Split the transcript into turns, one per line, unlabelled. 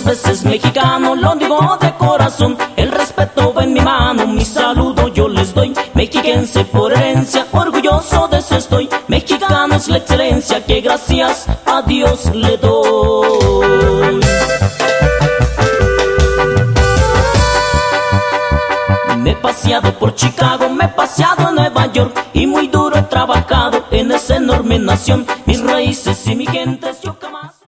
2 veces mexicano, lo digo de corazón. El respeto va en mi mano, mi saludo yo les doy. Mexiquense por herencia, orgulloso de eso estoy. Mexicano es la excelencia que gracias a Dios le doy. Me he paseado por Chicago, me he paseado en Nueva York y muy duro he trabajado en esa enorme nación. Mis raíces y mi gente yo jamás